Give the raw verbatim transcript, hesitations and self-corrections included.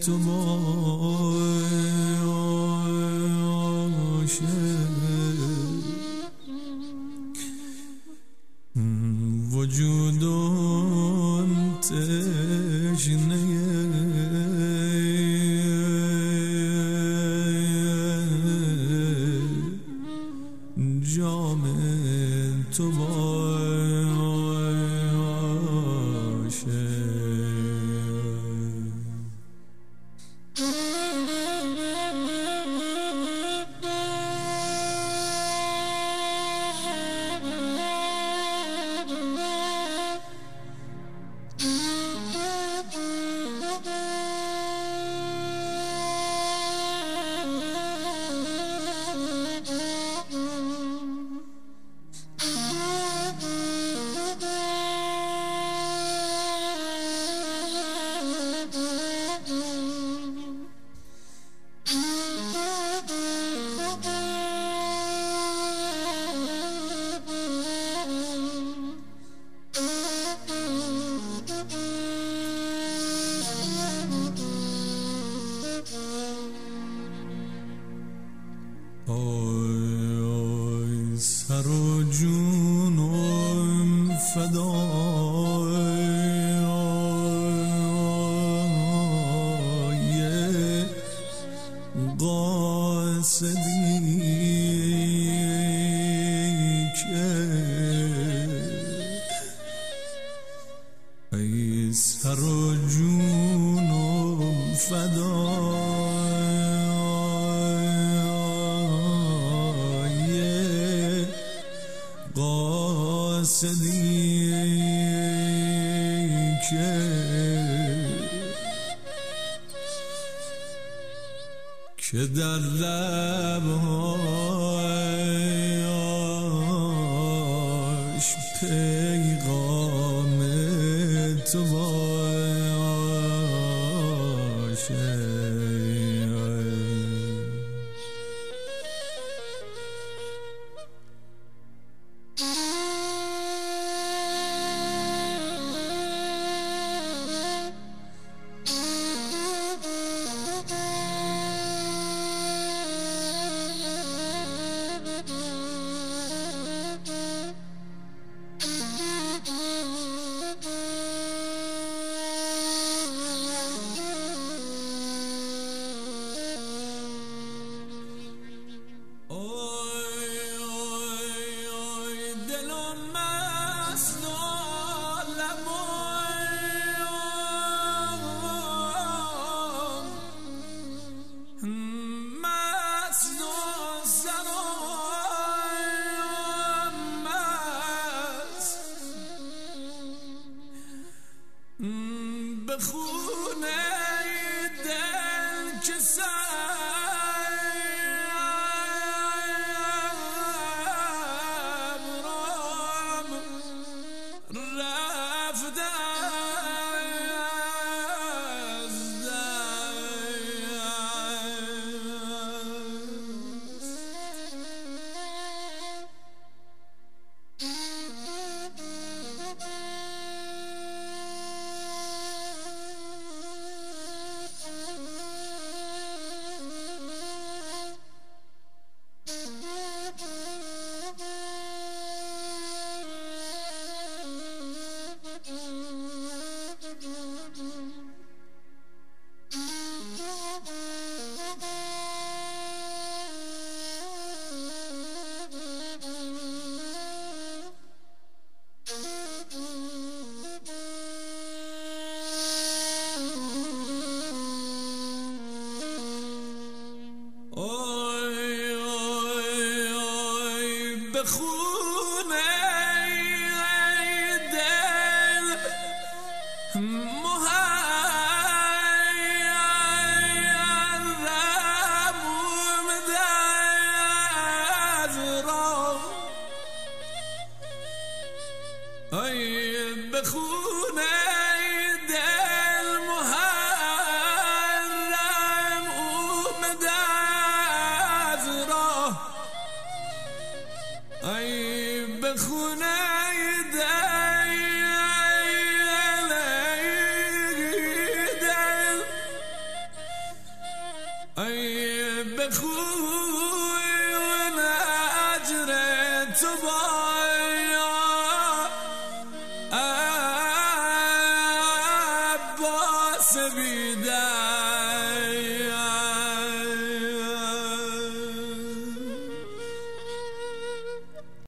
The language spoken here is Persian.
تو باشه، وجودم تشنه جام تو باشه. آی سر و جونم فدای قاصدی که ای سر و جونم فدای قاصدی که که در لبهاش پیغام تو باشه. به خونه دل که صبرم رفته از خونه دل محرم اومده از راه، ای به خونه دل محرم اومده از راه، ای به خونه دل ای بخوی و نجر تو بایا عباس بیدر